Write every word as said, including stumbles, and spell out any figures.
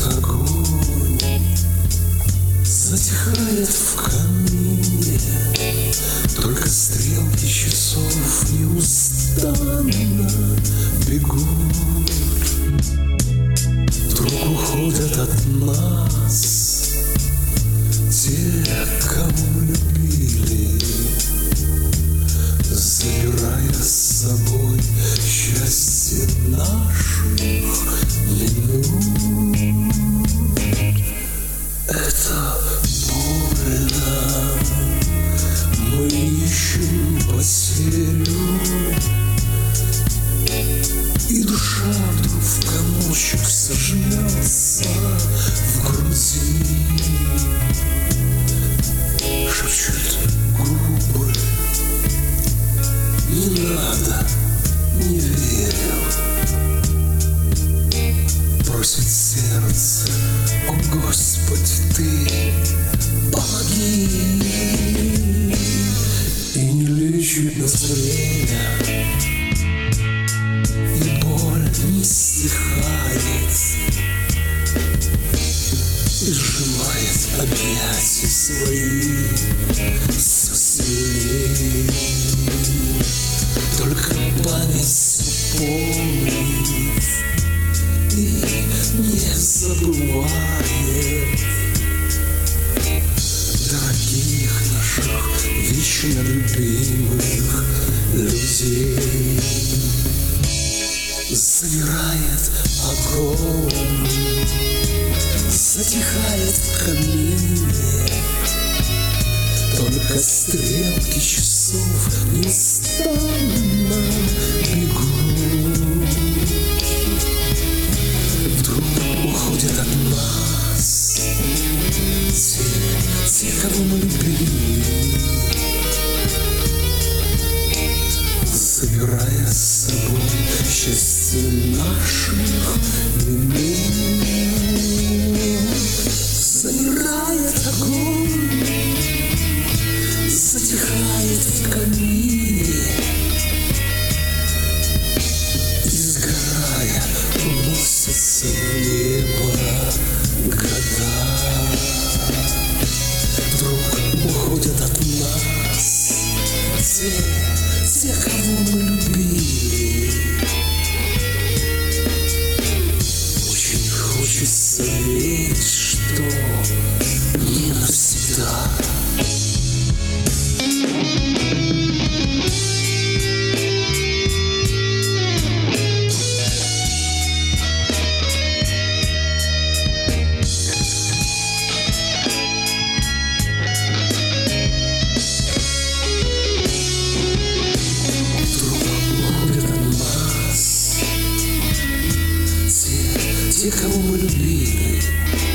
огонь затихает в камине, только стрелки часов неустанно бегут. Вдруг уходят от нас те, кого мы любили, забирая с собой счастье наших минут. Это больно, мы ищем потерю, и душа вдруг в комочек сожмется в груди. Шепчут губы: не надо, не верю. Просит сердце: о Господи, Ты помоги. И не лечит нас время, и боль не стихает, и сжимает объятия свои все сильнее. Только память помнит и не забывает дорогих наших вечно любимых людей. Замирает огонь, затихает в камине, только стрелки часов неустанно бегут. Вдруг уходят от нас те, те, кого мы любили, забирая с собой счастье наших минут. Замирает огонь, затихает в камине, и сгорая уносятся в небо года. Вдруг уходят от нас те, те, кого мы любили. Очень хочется верить, что не навсегда. Те, кого мы любили,